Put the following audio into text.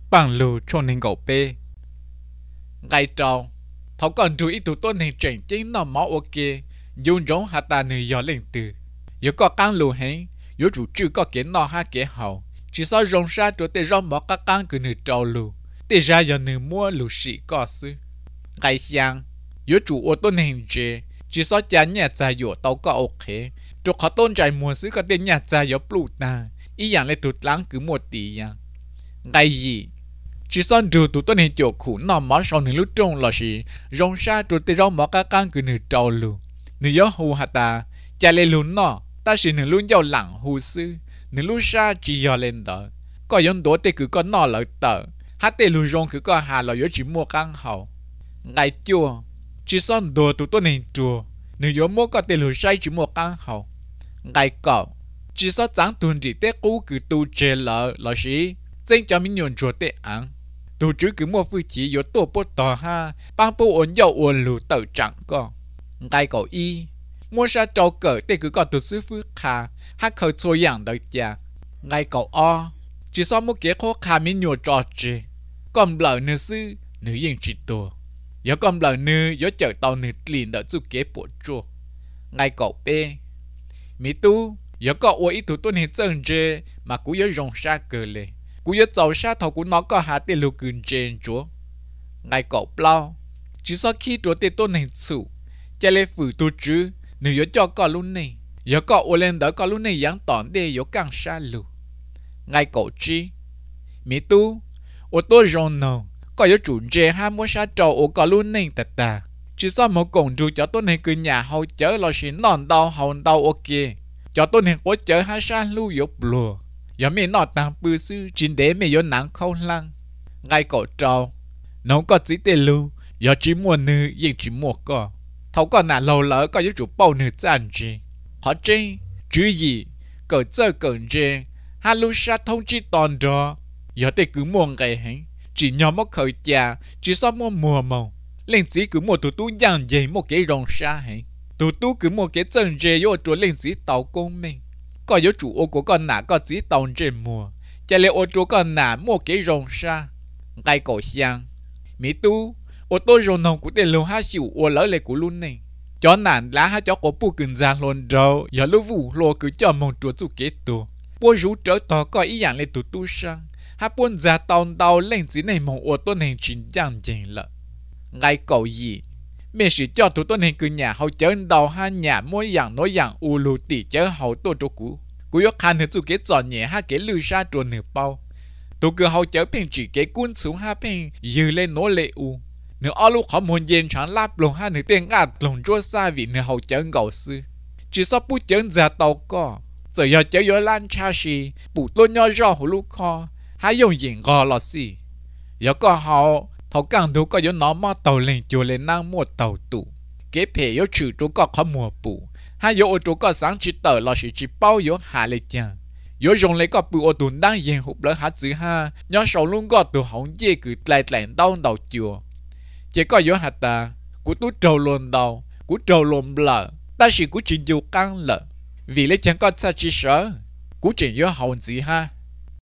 bằng lù cho nên gạo bê ngày trâu thấu còn chú ý tụ tôn hình trình chính nó máu ok dùng giống hạ ta nữ gió lên từ yếu có căng lù hẹn yếu chủ trừ có kế nọ ha kế hậu chỉ sao rong xa chỗ tê rong mỏ các căng cứ nữ trâu lù tê ra giờ nữ mua lù sĩ có sư ngày sáng yếu chủ ô tôn hình chế chỉ sao chán nhà trà yếu tàu có ok chỗ khó tôn trái mua sư có tên nhà trà yếu blu ta ý dạng lại tụt lắng cứ một tỷ dạng ngày gì chỉ son dù tụi tôi nên chỗ khủ nọ mỏ sau nửa lúc trông là gì rong xa tụi tôi rong mỏ các căn cứ nửa trâu luôn nửa gió hù hạt ta cha lên luôn nọ ta chỉ nửa lúc giàu lẳng hù sư nửa lúc xa chỉ gió lên đó có giống đổ tê cứ có nọ lợi tờ hát tê luôn rong cứ có hà là yếu chỉ mua căn hậu ngày chua chỉ son đồ tụi tôi nên chua nửa gió mua có tê luôn say chỉ mua căn hậu ngày cọ chỉ son trắng tuần chỉ tê cũ cứ tu chê lợ là gì chính cho mình nhon chua tê ăn tụ chứ cứ mua phu chỉ yếu tổ bút tỏ ha bang bố ổn dầu ổn lù tự chẳng có ngay cậu y mua sa trâu cỡ tê cứ có tụ sư phu khá hát khởi xôi dạng đời cha ngay cậu o chỉ sau một kế khó khá mình nhua trò chê còn lỡ nữ sư nữ yên chỉ tổ yếu còn lỡ nữ yếu chở tàu nữ liền đỡ chú kế bộ chua ngay cậu bê mỹ tu yếu có ổ ý tụ tôn hình chân chê mà cũng yếu rong xa cờ lệ cú yếu giàu xa thầu cú nó có hạt tiền lục cừn trên chúa ngày cậu bao chỉ sau khi chúa tiền tôn hình chủ cha lê phủ tu chứ nếu yếu cho có luôn này yếu có ô lên đó có luôn này giáng tỏn để yếu càng xa lù ngày cậu chi mỹ tu ô tô rong nồng có yếu chủ chế hai mua xa trâu ô có luôn này tạt ta chỉ sau một cổng chủ cho tôn hình cứ nhà hậu chở lo xin nón đau hậu đau ok cho tôn hình cố chở hai xa lưu yếu bùa giờ mình nọ tăng bự sư chính để mình vô nắng không lăng ngay cậu trâu nó có chỉ tiền lưu giờ chỉ mua nữ nhưng chỉ mua có thấu còn là lâu lỡ có chủ bao nữ chán gì họ chơi chứ gì cậu chơi cậu chơi hai lưu sát thông chi toàn đó giờ thì cứ mua ngày hết chỉ nhóm mất khởi cha chỉ sao mua mùa màu lên chỉ cứ mua tụi tú dàn dày một cái rong xa hết tụi tú cứ mua cái chân dày vô chỗ lên chỉ tàu công mình có yếu chủ ô của con nã có chỉ tàu trên mùa cha lê ô chủ con nã mua cái rong xa ngay cổ xiang mỹ tu ô tô rong nồng của tiền lô hai xỉu ô lỡ lệ của luôn này cho nản lá hai chó có bu cứng giang luôn rồi giờ lúc vụ lô cứ cho mong chúa chủ kế tu bố rú trở tỏ có ý dạng lên tụi tu sang hai buôn ra tàu lên chỉ này mong ô tô này chính chẳng chỉnh lợ ngay cổ gì mình sẽ cho tụi tôi nên cứ nhà hậu chở đầu hai nhà mỗi dạng nói dạng u lù tỉ chở hậu tôi cho cũ yếu khăn hết chú cái chọn nhẹ hai cái lư sa trộn nửa bao tụi cứ hậu chở phèn chỉ cái cuốn xuống hai phèn dư lên nối lệ u nửa ao lúc họ muốn yên chẳng láp lồng hai nửa tiền ngạt lồng chua xa vì nửa hậu chở gạo sư chỉ sau bút chở ra tàu co rồi giờ chở yếu lan cha xì bút tôi nhau rau hồ lúc kho hai dùng diện gò lọt xì giờ có hậu thầu càng đủ có yếu nó mà tàu lên chùa lên năng mua tàu tụ kế phê yếu trừ chú có khó mùa bù hai yếu ô tô có sáng chỉ tờ là chỉ bao yếu hạ lệ chàng yếu dùng lấy có bự ô tô đang yên hụp lỡ hát chữ ha nhỏ sầu luôn có từ hỏng dê cứ lại đau đầu chùa chỉ có yếu hạt ta của tú trầu luôn đầu của trầu luôn lợ ta chỉ của chuyện dù căng lợ vì lấy chẳng có sao chỉ sợ của chuyện yếu hỏng gì ha